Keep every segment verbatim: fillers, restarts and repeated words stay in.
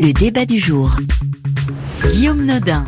Le débat du jour. Guillaume Nodin.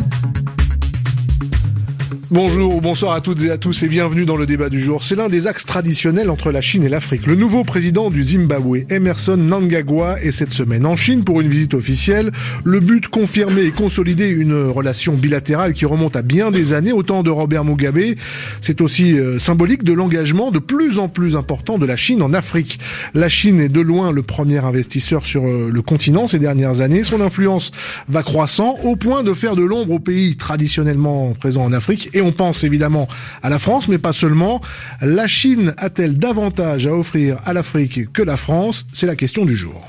Bonjour ou bonsoir à toutes et à tous et bienvenue dans le débat du jour. C'est l'un des axes traditionnels entre la Chine et l'Afrique. Le nouveau président du Zimbabwe, Emmerson Mnangagwa, est cette semaine en Chine pour une visite officielle. Le but, confirmer et consolider une relation bilatérale qui remonte à bien des années, au temps de Robert Mugabe. C'est aussi euh, symbolique de l'engagement de plus en plus important de la Chine en Afrique. La Chine est de loin le premier investisseur sur euh, le continent ces dernières années. Son influence va croissant au point de faire de l'ombre aux pays traditionnellement présents en Afrique. Et on pense évidemment à la France, mais pas seulement. La Chine a-t-elle davantage à offrir à l'Afrique que la France ? C'est la question du jour.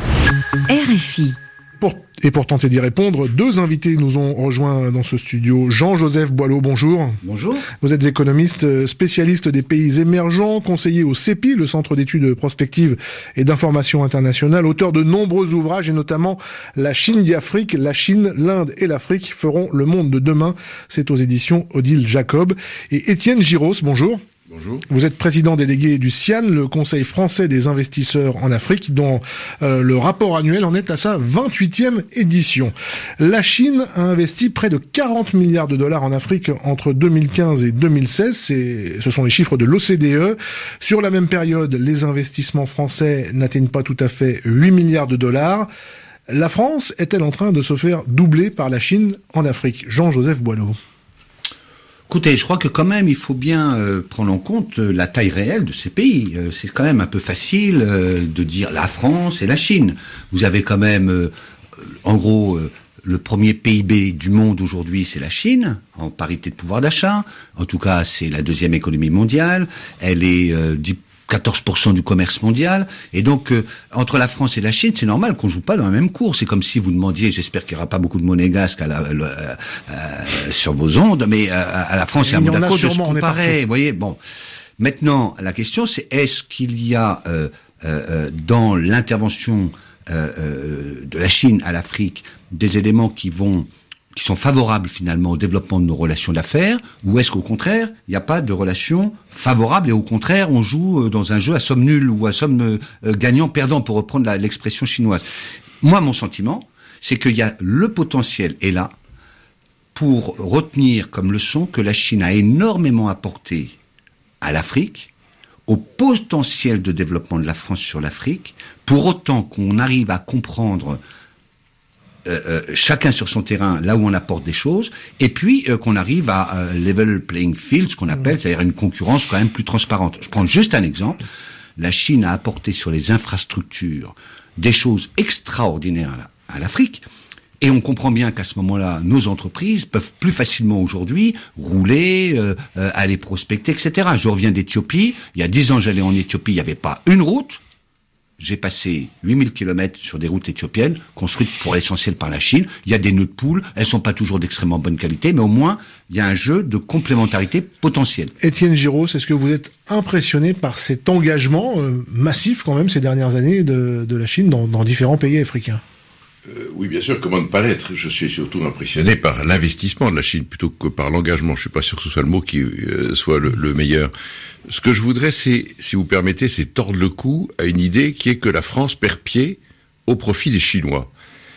R F I. Pour, et pour tenter d'y répondre, deux invités nous ont rejoints dans ce studio. Jean-Joseph Boileau, bonjour. Bonjour. Vous êtes économiste, spécialiste des pays émergents, conseiller au C E P I, le Centre d'études prospectives et d'information internationale, auteur de nombreux ouvrages et notamment La Chine d'Afrique, la Chine, l'Inde et l'Afrique feront le monde de demain. C'est aux éditions Odile Jacob. Et Étienne Giros, bonjour. Bonjour. Vous êtes président délégué du C I A N, le Conseil français des investisseurs en Afrique, dont euh, le rapport annuel en est à sa vingt-huitième édition. La Chine a investi près de quarante milliards de dollars en Afrique entre deux mille quinze et deux mille seize. C'est, ce sont les chiffres de l'O C D E. Sur la même période, les investissements français n'atteignent pas tout à fait huit milliards de dollars. La France est-elle en train de se faire doubler par la Chine en Afrique ? Jean-Joseph Boileau. Écoutez, je crois que quand même, il faut bien euh, prendre en compte euh, la taille réelle de ces pays. Euh, c'est quand même un peu facile euh, de dire la France et la Chine. Vous avez quand même, euh, en gros, euh, le premier P I B du monde aujourd'hui, c'est la Chine, en parité de pouvoir d'achat. En tout cas, c'est la deuxième économie mondiale. Elle est euh, quatorze pour cent du commerce mondial. Et donc, euh, entre la France et la Chine, c'est normal qu'on joue pas dans la même cour. C'est comme si vous demandiez, j'espère qu'il n'y aura pas beaucoup de monégasque à la, à la, euh, euh, sur vos ondes, mais euh, à la France et à Monaco, de se comparer. Vous voyez, bon. Maintenant, la question, c'est est-ce qu'il y a euh, euh, dans l'intervention euh, euh, de la Chine à l'Afrique des éléments qui vont qui sont favorables finalement au développement de nos relations d'affaires, ou est-ce qu'au contraire, il n'y a pas de relations favorables et au contraire, on joue dans un jeu à somme nulle ou à somme euh, gagnant-perdant, pour reprendre la, l'expression chinoise. Moi, mon sentiment, c'est qu'il y a le potentiel est là pour retenir comme leçon que la Chine a énormément apporté à l'Afrique, au potentiel de développement de la France sur l'Afrique, pour autant qu'on arrive à comprendre Euh, euh, chacun sur son terrain, là où on apporte des choses, et puis euh, qu'on arrive à euh, level playing field, ce qu'on appelle, c'est-à-dire une concurrence quand même plus transparente. Je prends juste un exemple. La Chine a apporté sur les infrastructures des choses extraordinaires à l'Afrique, et on comprend bien qu'à ce moment-là, nos entreprises peuvent plus facilement aujourd'hui rouler, euh, euh, aller prospecter, et cetera. Je reviens d'Éthiopie. Il y a dix ans, j'allais en Éthiopie, il n'y avait pas une route. J'ai passé huit mille kilomètres sur des routes éthiopiennes, construites pour l'essentiel par la Chine. Il y a des nœuds de poules, elles sont pas toujours d'extrêmement bonne qualité, mais au moins, il y a un jeu de complémentarité potentielle. Étienne Giros, est-ce que vous êtes impressionné par cet engagement euh, massif quand même ces dernières années de, de la Chine dans, dans différents pays africains ? Euh, oui, bien sûr, comment ne pas l'être ? Je suis surtout impressionné par l'investissement de la Chine plutôt que par l'engagement. Je suis pas sûr que ce soit le mot qui euh, soit le, le meilleur. Ce que je voudrais, c'est, si vous permettez, c'est tordre le cou à une idée qui est que la France perd pied au profit des Chinois.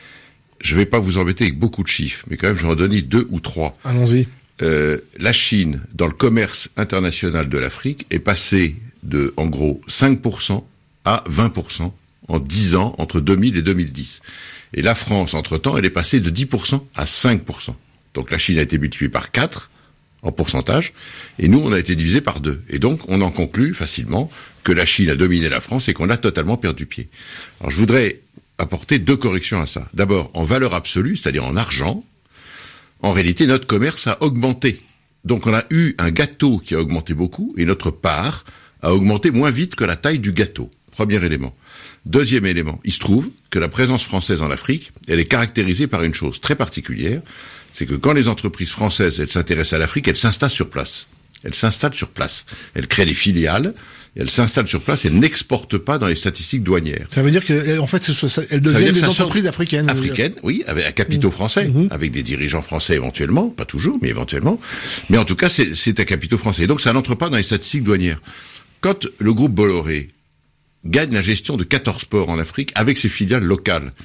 Je vais pas vous embêter avec beaucoup de chiffres, mais quand même, je vais en donner deux ou trois. Allons-y. Euh, la Chine, dans le commerce international de l'Afrique, est passée de, en gros, cinq pour cent à vingt pour cent en dix ans, entre deux mille et deux mille dix. Et la France, entre-temps, elle est passée de dix pour cent à cinq pour cent. Donc la Chine a été multipliée par quatre en pourcentage, et nous, on a été divisé par deux. Et donc, on en conclut facilement que la Chine a dominé la France et qu'on a totalement perdu pied. Alors, je voudrais apporter deux corrections à ça. D'abord, en valeur absolue, c'est-à-dire en argent, en réalité, notre commerce a augmenté. Donc, on a eu un gâteau qui a augmenté beaucoup, et notre part a augmenté moins vite que la taille du gâteau. Premier élément. Deuxième élément, il se trouve que la présence française en Afrique, elle est caractérisée par une chose très particulière, c'est que quand les entreprises françaises, elles s'intéressent à l'Afrique, elles s'installent sur place. Elles s'installent sur place. Elles créent des filiales, elles s'installent sur place, elles n'exportent pas dans les statistiques douanières. Ça veut dire qu'en fait, elles deviennent des entreprises africaines. Africaines, oui, avec un capitaux français, mmh. avec des dirigeants français éventuellement, pas toujours, mais éventuellement. Mais en tout cas, c'est, c'est un capitaux français. Et donc, ça n'entre pas dans les statistiques douanières. Quand le groupe Bolloré gagne la gestion de quatorze ports en Afrique avec ses filiales locales,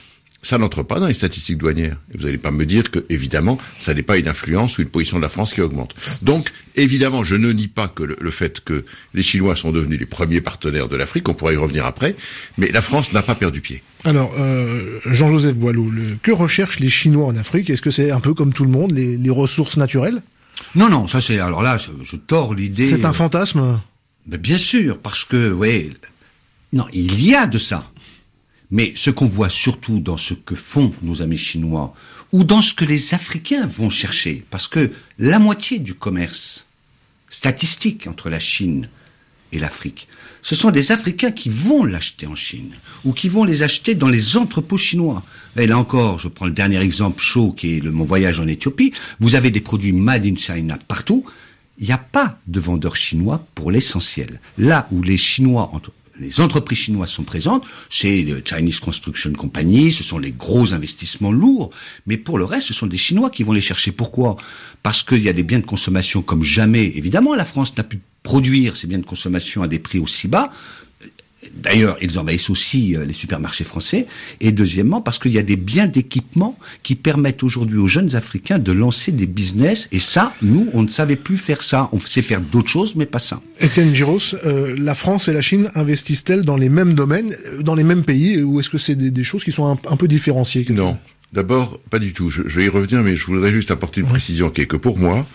ça n'entre pas dans les statistiques douanières. Et vous n'allez pas me dire que, évidemment, ça n'est pas une influence ou une position de la France qui augmente. Donc, évidemment, je ne nie pas que le, le fait que les Chinois sont devenus les premiers partenaires de l'Afrique, on pourra y revenir après, mais la France n'a pas perdu pied. Alors, euh, Jean-Joseph Boileau, le, que recherchent les Chinois en Afrique? Est-ce que c'est un peu comme tout le monde, les, les ressources naturelles? Non, non, ça c'est... Alors là, je, je tords l'idée... C'est un fantasme euh... Mais bien sûr, parce que, vous voyez... Non, il y a de ça. Mais ce qu'on voit surtout dans ce que font nos amis chinois, ou dans ce que les Africains vont chercher, parce que la moitié du commerce statistique entre la Chine et l'Afrique, ce sont des Africains qui vont l'acheter en Chine, ou qui vont les acheter dans les entrepôts chinois. Et là encore, je prends le dernier exemple chaud, qui est le, mon voyage en Éthiopie, vous avez des produits made in China partout, il n'y a pas de vendeurs chinois pour l'essentiel. Là où les Chinois... entre les entreprises chinoises sont présentes, c'est le Chinese Construction Company, ce sont les gros investissements lourds, mais pour le reste, ce sont des Chinois qui vont les chercher. Pourquoi? Parce qu'il y a des biens de consommation comme jamais. Évidemment, la France n'a pu produire ces biens de consommation à des prix aussi bas. D'ailleurs, ils envahissent aussi les supermarchés français. Et deuxièmement, parce qu'il y a des biens d'équipement qui permettent aujourd'hui aux jeunes Africains de lancer des business. Et ça, nous, on ne savait plus faire ça. On sait faire d'autres choses, mais pas ça. Étienne Giros, euh, la France et la Chine investissent-elles dans les mêmes domaines, dans les mêmes pays, ou est-ce que c'est des, des choses qui sont un, un peu différenciées? Non. D'abord, pas du tout. Je, je vais y revenir, mais je voudrais juste apporter une oui. précision qui est que pour moi,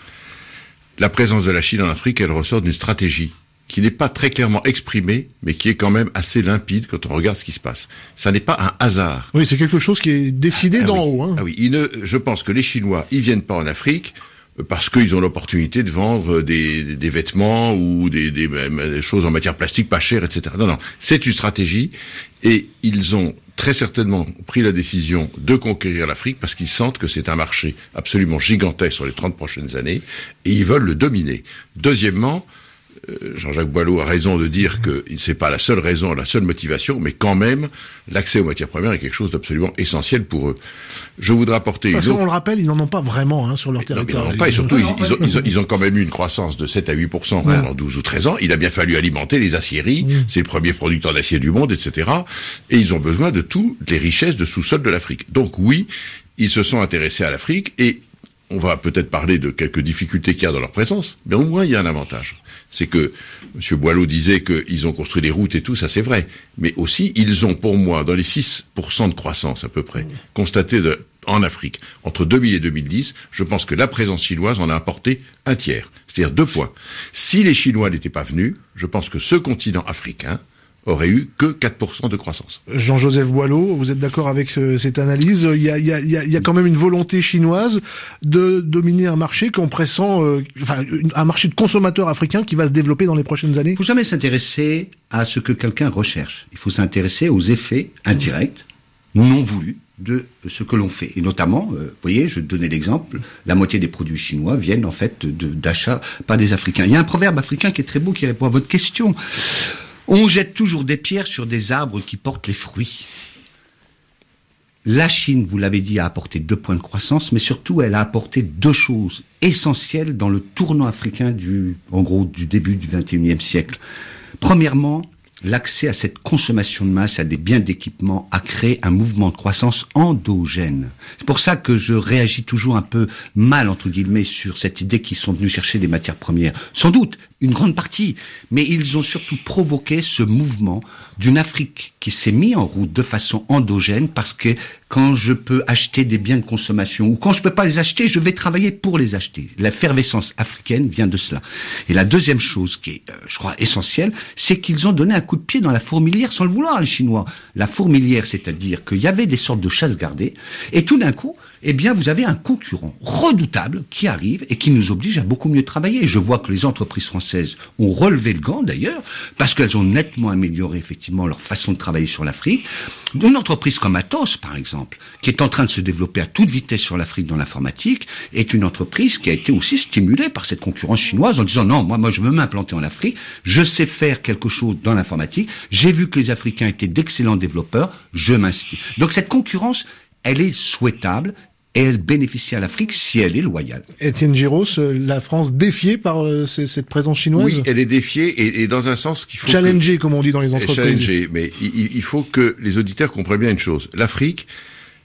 la présence de la Chine en Afrique, elle ressort d'une stratégie qui n'est pas très clairement exprimé, mais qui est quand même assez limpide quand on regarde ce qui se passe. Ça n'est pas un hasard. Oui, c'est quelque chose qui est décidé ah, d'en ah, oui. haut. Hein. Ah oui, il ne, je pense que les Chinois, ils viennent pas en Afrique parce qu'ils ont l'opportunité de vendre des, des, des vêtements ou des, des, des choses en matière plastique pas chères, et cetera. Non, non, c'est une stratégie et ils ont très certainement pris la décision de conquérir l'Afrique parce qu'ils sentent que c'est un marché absolument gigantesque sur les trente prochaines années et ils veulent le dominer. Deuxièmement, Jean-Jacques Boileau a raison de dire que c'est pas la seule raison, la seule motivation, mais quand même, l'accès aux matières premières est quelque chose d'absolument essentiel pour eux. Je voudrais apporter Parce une qu'on autre... le rappelle, ils n'en ont pas vraiment hein, sur leur territoire. Non, ils n'en ont pas, et surtout, ils, ils, ont, ils, ont, ils ont quand même eu une croissance de sept à huit pour cent pendant douze ou treize ans. Il a bien fallu alimenter les aciéries, mmh. c'est le premier producteur d'acier du monde, et cetera. Et ils ont besoin de toutes les richesses de sous-sol de l'Afrique. Donc oui, ils se sont intéressés à l'Afrique, et on va peut-être parler de quelques difficultés qu'il y a dans leur présence, mais au moins il y a un avantage. C'est que M. Boileau disait qu'ils ont construit des routes et tout, ça c'est vrai. Mais aussi, ils ont pour moi, dans les six pour cent de croissance à peu près, constaté de, en Afrique, entre deux mille et deux mille dix, je pense que la présence chinoise en a apporté un tiers, c'est-à-dire deux points. Si les Chinois n'étaient pas venus, je pense que ce continent africain aurait eu que quatre pour cent de croissance. Jean-Joseph Boileau, vous êtes d'accord avec ce, cette analyse? Il y a, il y a, il y a quand même une volonté chinoise de dominer un marché qu'on pressent, euh, enfin, un marché de consommateurs africains qui va se développer dans les prochaines années. Il ne faut jamais s'intéresser à ce que quelqu'un recherche. Il faut s'intéresser aux effets indirects, non voulus, de ce que l'on fait. Et notamment, euh, vous voyez, je donnais l'exemple, la moitié des produits chinois viennent en fait de, d'achats par des Africains. Il y a un proverbe africain qui est très beau, qui répond à votre question. On jette toujours des pierres sur des arbres qui portent les fruits. La Chine, vous l'avez dit, a apporté deux points de croissance, mais surtout, elle a apporté deux choses essentielles dans le tournant africain du, en gros, du début du vingt et unième siècle. Premièrement, l'accès à cette consommation de masse, à des biens d'équipement, a créé un mouvement de croissance endogène. C'est pour ça que je réagis toujours un peu mal, entre guillemets, sur cette idée qu'ils sont venus chercher des matières premières. Sans doute, une grande partie, mais ils ont surtout provoqué ce mouvement d'une Afrique qui s'est mis en route de façon endogène, parce que quand je peux acheter des biens de consommation, ou quand je peux pas les acheter, je vais travailler pour les acheter. L'effervescence africaine vient de cela. Et la deuxième chose qui est, euh, je crois, essentielle, c'est qu'ils ont donné un coup de pied dans la fourmilière sans le vouloir, les Chinois. La fourmilière, c'est-à-dire qu'il y avait des sortes de chasses gardées, et tout d'un coup, eh bien, vous avez un concurrent redoutable qui arrive et qui nous oblige à beaucoup mieux travailler. Je vois que les entreprises françaises ont relevé le gant, d'ailleurs, parce qu'elles ont nettement amélioré, effectivement, leur façon de travailler sur l'Afrique. Une entreprise comme Atos, par exemple, qui est en train de se développer à toute vitesse sur l'Afrique dans l'informatique, est une entreprise qui a été aussi stimulée par cette concurrence chinoise en disant non, moi, moi, je veux m'implanter en Afrique, je sais faire quelque chose dans l'informatique, j'ai vu que les Africains étaient d'excellents développeurs, je m'inscris. Donc cette concurrence, elle est souhaitable, et elle bénéficie à l'Afrique si elle est loyale. Étienne Giros, la France défiée par euh, cette présence chinoise? Oui, elle est défiée, et, et dans un sens qu'il faut... Challenger, que... comme on dit dans les entreprises. Challenger, mais il, il faut que les auditeurs comprennent bien une chose. L'Afrique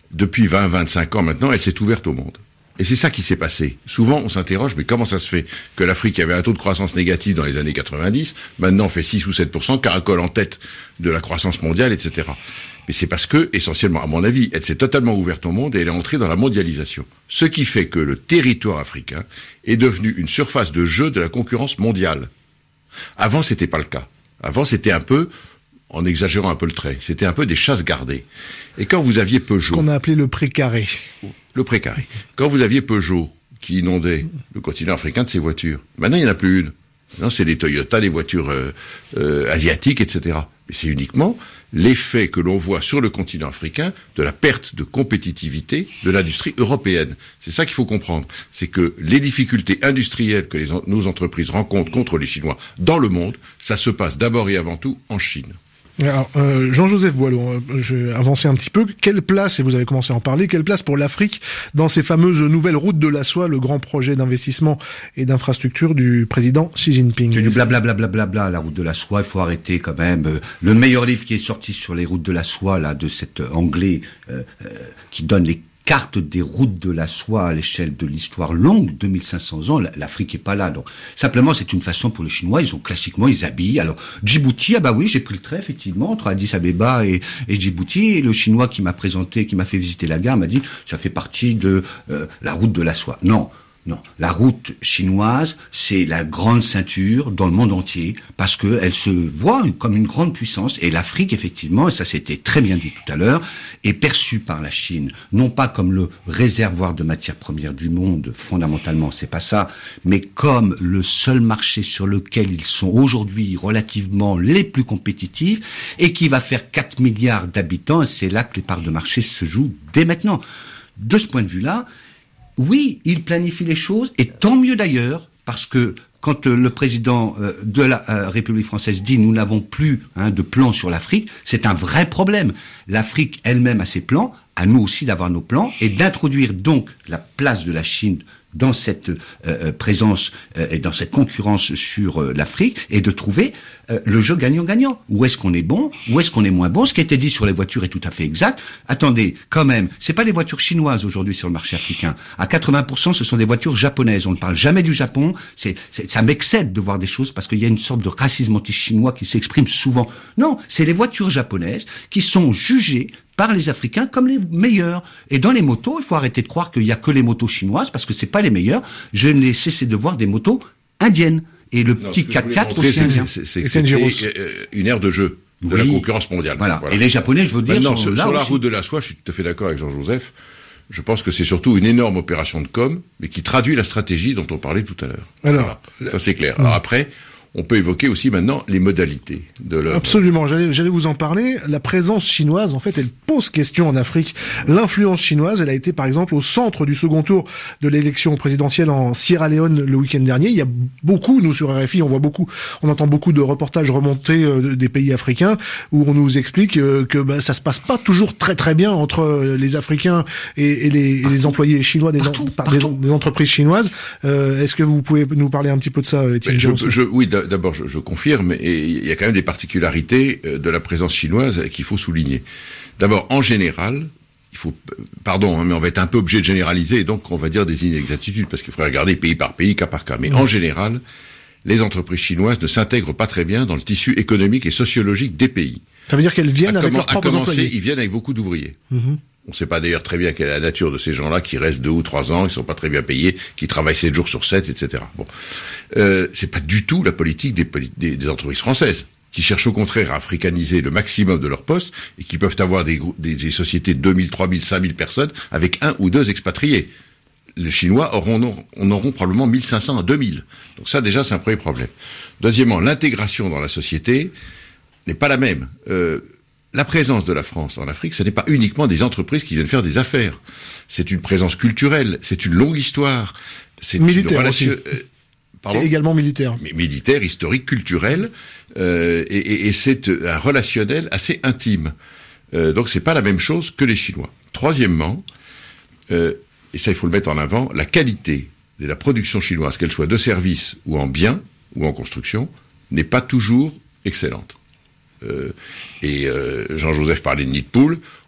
depuis vingt à vingt-cinq ans maintenant, elle s'est ouverte au monde. Et c'est ça qui s'est passé. Souvent, on s'interroge, mais comment ça se fait que l'Afrique avait un taux de croissance négatif dans les années quatre-vingt-dix, maintenant fait six ou sept pour cent, caracole en tête de la croissance mondiale, et cetera. Mais c'est parce que, essentiellement, à mon avis, elle s'est totalement ouverte au monde et elle est entrée dans la mondialisation. Ce qui fait que le territoire africain est devenu une surface de jeu de la concurrence mondiale. Avant, c'était pas le cas. Avant, c'était un peu, en exagérant un peu le trait, c'était un peu des chasses gardées. Et quand vous aviez Peugeot... Ce qu'on a appelé le précaré. Le précaré. Quand vous aviez Peugeot qui inondait le continent africain de ses voitures, maintenant, il n'y en a plus une. Non, c'est les Toyota, les voitures euh, euh, asiatiques, et cetera. Mais c'est uniquement l'effet que l'on voit sur le continent africain de la perte de compétitivité de l'industrie européenne. C'est ça qu'il faut comprendre. C'est que les difficultés industrielles que les, nos entreprises rencontrent contre les Chinois dans le monde, ça se passe d'abord et avant tout en Chine. Alors, euh, Jean-Joseph Boileau, je vais avancer un petit peu. Quelle place, et vous avez commencé à en parler, quelle place pour l'Afrique dans ces fameuses nouvelles routes de la soie, le grand projet d'investissement et d'infrastructure du président Xi Jinping? C'est du blablabla, bla, bla, bla, la route de la soie, il faut arrêter quand même. Le meilleur livre qui est sorti sur les routes de la soie, là, de cet Anglais euh, euh, qui donne les carte des routes de la soie à l'échelle de l'histoire longue, deux mille cinq cents ans, l'Afrique est pas là. Donc, simplement, c'est une façon pour les Chinois, ils ont classiquement, ils habillent. Alors, Djibouti, ah bah oui, j'ai pris le trait, effectivement, entre Addis Abeba et, et Djibouti, et le Chinois qui m'a présenté, qui m'a fait visiter la gare, m'a dit, ça fait partie de euh, la route de la soie. Non. Non, la route chinoise, c'est la grande ceinture dans le monde entier, parce que elle se voit comme une grande puissance, et l'Afrique, effectivement, et ça c'était très bien dit tout à l'heure, est perçue par la Chine, non pas comme le réservoir de matières premières du monde, fondamentalement, c'est pas ça, mais comme le seul marché sur lequel ils sont aujourd'hui relativement les plus compétitifs, et qui va faire quatre milliards d'habitants, et c'est là que les parts de marché se jouent dès maintenant. De ce point de vue-là, oui, il planifie les choses, et tant mieux d'ailleurs, parce que quand euh, le président euh, de la euh, République française dit « nous n'avons plus hein, de plan sur l'Afrique », c'est un vrai problème. L'Afrique elle-même a ses plans, à nous aussi d'avoir nos plans, et d'introduire donc la place de la Chine dans cette euh, présence euh, et dans cette concurrence sur euh, l'Afrique, et de trouver euh, le jeu gagnant-gagnant. Où est-ce qu'on est bon, où est-ce qu'on est moins bon. Ce qui a été dit sur les voitures est tout à fait exact. Attendez, quand même, c'est pas les voitures chinoises aujourd'hui sur le marché africain. À quatre-vingts pour cent, ce sont des voitures japonaises. On ne parle jamais du Japon. C'est, c'est, ça m'excède de voir des choses parce qu'il y a une sorte de racisme anti-chinois qui s'exprime souvent. Non, c'est les voitures japonaises qui sont jugées par les Africains comme les meilleurs. Et dans les motos, il faut arrêter de croire qu'il y a que les motos chinoises, parce que c'est pas les meilleurs. Je n'ai cessé de voir des motos indiennes. Et le non, petit quatre quatre aussi indien. C'est, c'est, c'est, c'est une ère de jeu, de oui. la concurrence mondiale. Voilà. voilà. Et les Japonais, je veux dire, Maintenant, sont sur, là sur la aussi. route de la soie, je suis tout à fait d'accord avec Jean-Joseph. Je pense que c'est surtout une énorme opération de com, mais qui traduit la stratégie dont on parlait tout à l'heure. Alors, voilà. Ça c'est clair. Alors après, on peut évoquer aussi maintenant les modalités de leur... Absolument, j'allais, j'allais vous en parler. La présence chinoise, en fait, elle pose question en Afrique. L'influence chinoise, elle a été par exemple au centre du second tour de l'élection présidentielle en Sierra Leone le week-end dernier. Il y a beaucoup, nous sur R F I, on voit beaucoup, on entend beaucoup de reportages remontés euh, des pays africains où on nous explique euh, que bah, ça se passe pas toujours très très bien entre euh, les Africains et, et, les, et les employés chinois des, partout, en, partout. des, des entreprises chinoises. Euh, est-ce que vous pouvez nous parler un petit peu de ça, Étienne Géraud ? je, je, Oui, d'abord, je, je confirme, et il y a quand même des particularités de la présence chinoise qu'il faut souligner. D'abord, en général, il faut, pardon, hein, mais on va être un peu obligé de généraliser, et donc on va dire des inexactitudes, parce qu'il faudrait regarder pays par pays, cas par cas. Mais mmh. en général, les entreprises chinoises ne s'intègrent pas très bien dans le tissu économique et sociologique des pays. Ça veut dire qu'elles viennent à avec leurs propres commencer, employés. Ils viennent avec beaucoup d'ouvriers. Mmh. On ne sait pas d'ailleurs très bien quelle est la nature de ces gens-là qui restent deux ou trois ans, ils sont pas très bien payés, qui travaillent sept jours sur sept, et cetera. Bon, euh, c'est pas du tout la politique des, des, des entreprises françaises, qui cherchent au contraire à africaniser le maximum de leurs postes et qui peuvent avoir des, des, des sociétés de deux mille, trois mille, cinq mille personnes avec un ou deux expatriés. Les Chinois auront, en auront probablement mille cinq cents à deux mille. Donc ça déjà c'est un premier problème. Deuxièmement, l'intégration dans la société n'est pas la même. Euh, La présence de la France en Afrique, ce n'est pas uniquement des entreprises qui viennent faire des affaires. C'est une présence culturelle, c'est une longue histoire. C'est militaire une relation, aussi. Euh, pardon et également militaire. Mais militaire, historique, culturel, euh, et, et, et c'est un relationnel assez intime. Euh, donc c'est pas la même chose que les Chinois. Troisièmement, euh, et ça il faut le mettre en avant, la qualité de la production chinoise, qu'elle soit de services ou en biens ou en construction, n'est pas toujours excellente. Euh, et euh, Jean-Joseph parlait de nid de poule.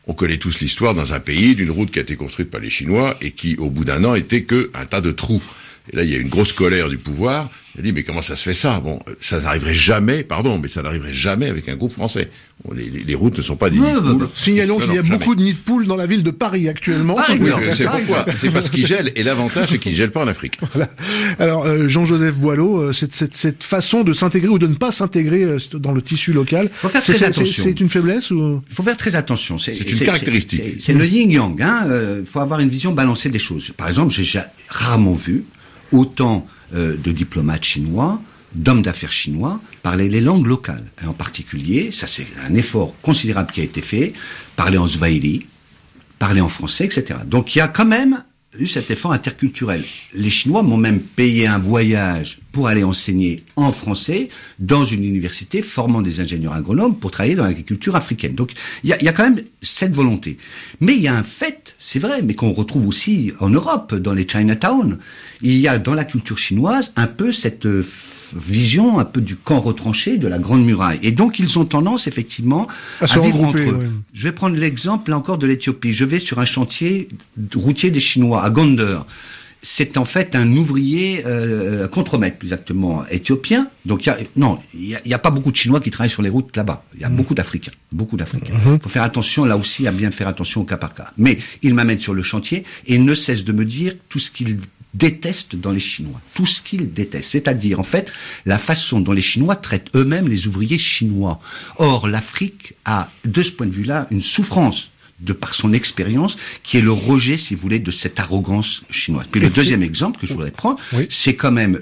On connaît tous l'histoire dans un pays d'une route qui a été construite par les Chinois et qui, au bout d'un an, était que un tas de trous. Et là, il y a une grosse colère du pouvoir. Il a dit, mais comment ça se fait ça? Bon, ça n'arriverait jamais, pardon, mais ça n'arriverait jamais avec un groupe français. Bon, les, les, les routes ne sont pas des ouais, nids de bah, poules. bah, signalons qu'il y a jamais. beaucoup de nids de poules dans la ville de Paris actuellement. Ah, Oui, non, c'est pourquoi. C'est parce qu'ils gèlent. Et l'avantage, c'est qu'ils gèlent pas en Afrique. Voilà. Alors, euh, Jean-Joseph Boileau, euh, cette, cette, cette façon de s'intégrer ou de ne pas s'intégrer euh, dans le tissu local, faut faire c'est, très c'est, attention. C'est une faiblesse ou? Il faut faire très attention. C'est, c'est une caractéristique. C'est, c'est, c'est le yin-yang. Hein. Euh, faut avoir une vision balancée des choses. Par exemple, j'ai, j'ai rarement vu autant euh, de diplomates chinois, d'hommes d'affaires chinois, parler les langues locales. Et en particulier, ça c'est un effort considérable qui a été fait, parler en swahili, parler en français, et cetera. Donc il y a quand même eu cet effort interculturel. Les Chinois m'ont même payé un voyage pour aller enseigner en français dans une université formant des ingénieurs agronomes pour travailler dans l'agriculture africaine. Donc il y a, y a quand même cette volonté. Mais il y a un fait, c'est vrai, mais qu'on retrouve aussi en Europe, dans les Chinatown. Il y a dans la culture chinoise un peu cette euh, vision un peu du camp retranché de la Grande Muraille. Et donc ils ont tendance effectivement à, à vivre entre eux. Ouais. Je vais prendre l'exemple là encore de l'Éthiopie. Je vais sur un chantier routier des Chinois à Gondar. C'est en fait un ouvrier euh, contremaître, plus exactement éthiopien. Donc il y a non, il y a, y a pas beaucoup de Chinois qui travaillent sur les routes là-bas. Il y a mmh. beaucoup d'Africains, beaucoup d'Africains. Il mmh. faut faire attention là aussi à bien faire attention au cas par cas. Mais il m'amène sur le chantier et il ne cesse de me dire tout ce qu'il détestent dans les Chinois, tout ce qu'ils détestent, c'est-à-dire en fait la façon dont les Chinois traitent eux-mêmes les ouvriers chinois. Or l'Afrique a de ce point de vue-là une souffrance de par son expérience, qui est le rejet, si vous voulez, de cette arrogance chinoise. Puis le deuxième exemple que je voudrais prendre, oui. c'est quand même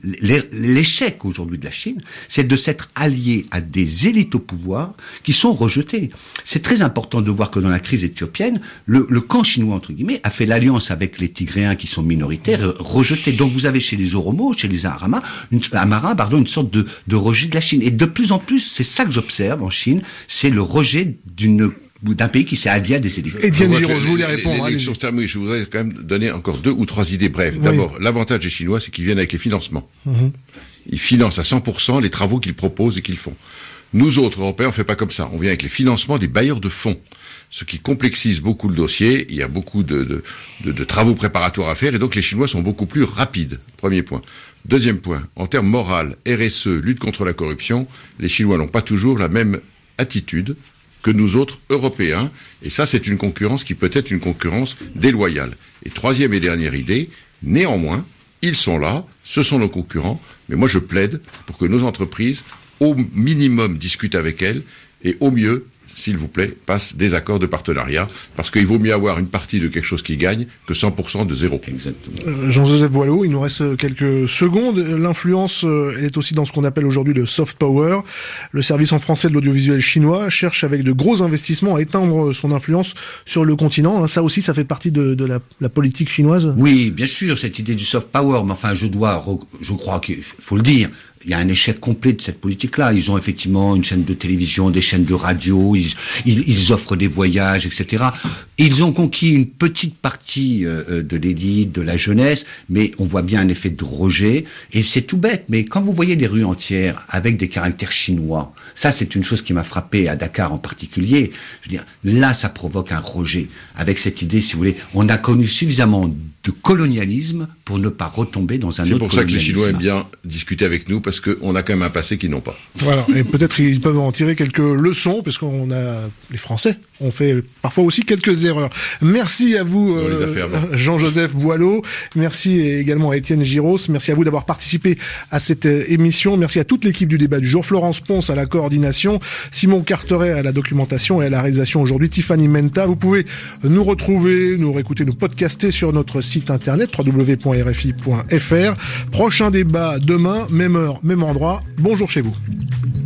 l'échec aujourd'hui de la Chine, c'est de s'être allié à des élites au pouvoir qui sont rejetées. C'est très important de voir que dans la crise éthiopienne, le, le camp chinois, entre guillemets, a fait l'alliance avec les Tigréens qui sont minoritaires, rejetés. Donc vous avez chez les Oromos, chez les Amara, une, Amara, pardon, une sorte de, de rejet de la Chine. Et de plus en plus, c'est ça que j'observe en Chine, c'est le rejet d'une d'un pays qui s'est allié à des élites. Étienne Giraud, je voulais répondre. Les élections se terminent, je voudrais quand même donner encore deux ou trois idées brèves. Oui. D'abord, l'avantage des Chinois, c'est qu'ils viennent avec les financements. Mm-hmm. Ils financent à cent pour cent les travaux qu'ils proposent et qu'ils font. Nous autres, Européens, on fait pas comme ça. On vient avec les financements des bailleurs de fonds, ce qui complexise beaucoup le dossier. Il y a beaucoup de, de, de, de travaux préparatoires à faire, et donc les Chinois sont beaucoup plus rapides. Premier point. Deuxième point, en termes moral, R S E, lutte contre la corruption, les Chinois n'ont pas toujours la même attitude que nous autres Européens, et ça c'est une concurrence qui peut être une concurrence déloyale. Et troisième et dernière idée, néanmoins, ils sont là, ce sont nos concurrents, mais moi je plaide pour que nos entreprises, au minimum, discutent avec elles, et au mieux, s'il vous plaît, passent des accords de partenariat, parce qu'il vaut mieux avoir une partie de quelque chose qui gagne que cent pour cent de zéro. Exactement. Euh, Jean-Joseph Boileau, il nous reste quelques secondes. L'influence elle est aussi dans ce qu'on appelle aujourd'hui le soft power. Le service en français de l'audiovisuel chinois cherche avec de gros investissements à éteindre son influence sur le continent. Ça aussi, ça fait partie de, de la, la politique chinoise. Oui, bien sûr, cette idée du soft power, mais enfin, je dois, je crois qu'il faut le dire, il y a un échec complet de cette politique-là. Ils ont effectivement une chaîne de télévision, des chaînes de radio, ils, ils, ils offrent des voyages, et cetera. Ils ont conquis une petite partie euh, de l'élite, de la jeunesse, mais on voit bien un effet de rejet. Et c'est tout bête, mais quand vous voyez des rues entières avec des caractères chinois, ça c'est une chose qui m'a frappé à Dakar en particulier. Je veux dire, là ça provoque un rejet. Avec cette idée, si vous voulez, on a connu suffisamment de colonialisme pour ne pas retomber dans un c'est autre pour ça que les colonialisme. Chinois aiment bien discuter avec nous, parce qu'on a quand même un passé qu'ils n'ont pas. Voilà, et peut-être qu'ils peuvent en tirer quelques leçons, parce qu'on a les Français ont fait parfois aussi quelques erreurs. Merci à vous, euh, Jean-Joseph Boileau. Merci également à Étienne Giraud. Merci à vous d'avoir participé à cette émission. Merci à toute l'équipe du débat du jour. Florence Ponce à la coordination, Simon Carteret à la documentation et à la réalisation aujourd'hui, Tiffany Menta. Vous pouvez nous retrouver, nous réécouter, nous podcaster sur notre site internet w w w point r f i point f r. Prochain débat demain, même heure, même endroit. Bonjour chez vous.